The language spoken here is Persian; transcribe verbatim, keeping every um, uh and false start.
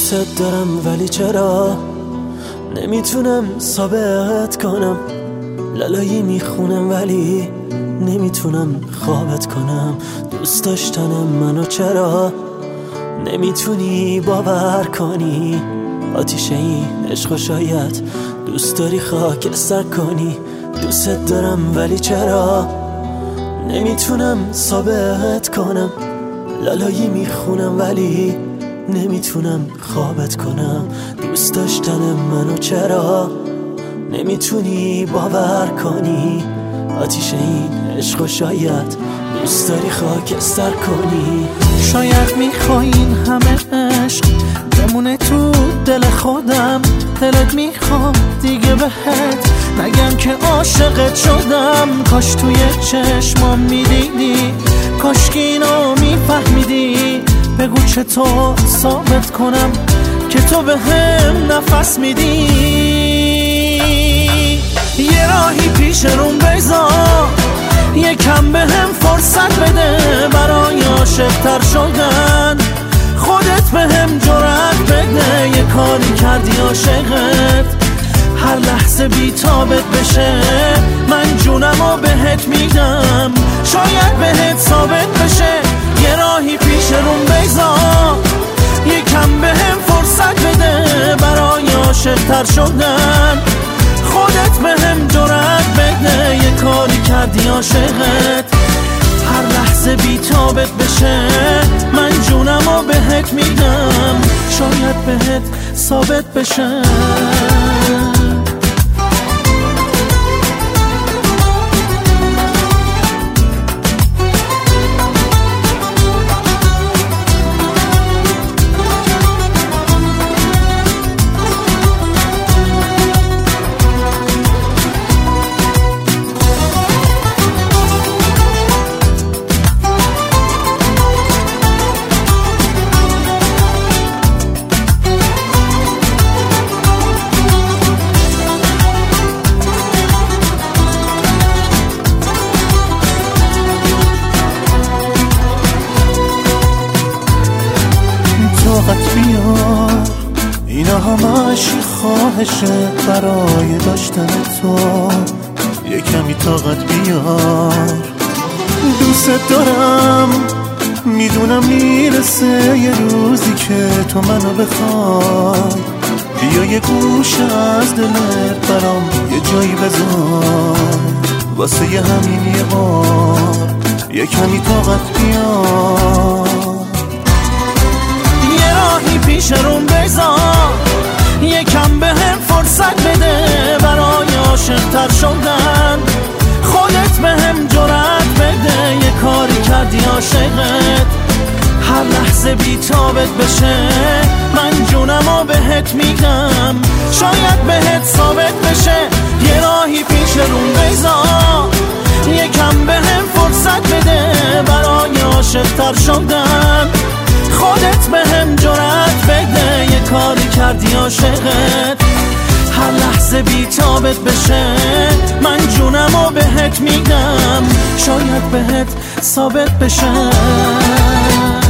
دوست دارم ولی چرا نمیتونم ثابت کنم، لالایی میخونم ولی نمیتونم خوابت کنم. دوست داشتنم منو چرا نمیتونی باور کنی؟ آتیش این عشق شاید دوست داری خاکستر کنی. دوست دارم ولی چرا نمیتونم ثابت کنم، لالایی میخونم ولی نمیتونم خوابت کنم. دوست داشتن منو چرا نمیتونی باور کنی؟ آتیش این عشق شاید دوست داری خاکستر کنی. شاید میخوای این همه عشق بمونه تو دل خودم، دلت میخواد دیگه بهت نگم که عاشقت شدم. کاش توی چشمام میدیدی، کاش که اینو میفهمیدی. بگو چطور ثابت کنم که تو به هم نفس میدی. یه راهی پیش روم بذار، یکم به هم فرصت بده برای عاشق‌تر شدن. خودت به هم جرأت بده، یه کاری کردی عاشقت هر لحظه بی تابت بشه. من جونمو بهت میدم، شاید بهت ثابت بشه. یه راهی پیش روم بذار، یکم به هم فرصت بده برای عاشق‌تر شدن. خودت به هم جرأت بده، یه کاری کردی عاشقت هر لحظه بی تابت بشه. من جونمو بهت میدم، شاید بهت ثابت بشه. طاقت بیار، اینا همش خواهشه برای داشتن تو. یه کمی طاقت بیار، دوست دارم میدونم میرسه یه روزی که تو منو بخوای. بیا یه گوشه از دلت برام یه جایی بذار، واسه یه همین یه بار یه کمی طاقت بیار. پیش روم بذار، یکم به هم فرصت بده برای عاشق‌تر شدن. خودت به هم جرأت بده، یه کاری کردی عاشقت هر لحظه بی تابت بشه. من جونمو بهت میدم، شاید بهت ثابت بشه. یه راهی پیش روم بذار، یکم به هم فرصت بده برای عاشق‌تر شدن. خودت به هم جرأت بده، یه کاری کردی عاشقت هر لحظه بی تابت بشه. من جونمو بهت میدم، شاید بهت ثابت بشه.